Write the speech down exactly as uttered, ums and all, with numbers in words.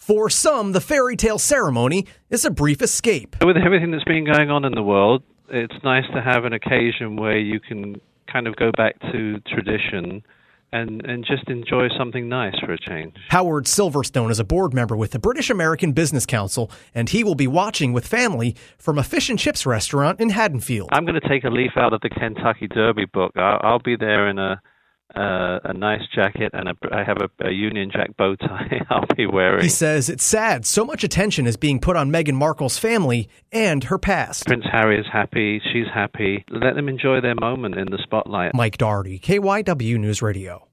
For some, the fairy tale ceremony is a brief escape. With everything that's been going on in the world, it's nice to have an occasion where you can kind of go back to tradition and, and just enjoy something nice for a change. Howard Silverstone is a board member with the British American Business Council, and he will be watching with family from a fish and chips restaurant in Haddonfield. I'm going to take a leaf out of the Kentucky Derby book. I'll, I'll be there in a uh, a nice jacket, and a, I have a, a Union Jack bow tie I'll be wearing. He says it's sad so much attention is being put on Meghan Markle's family and her past. Prince Harry is happy. She's happy. Let them enjoy their moment in the spotlight. Mike Doherty, K Y W News Radio.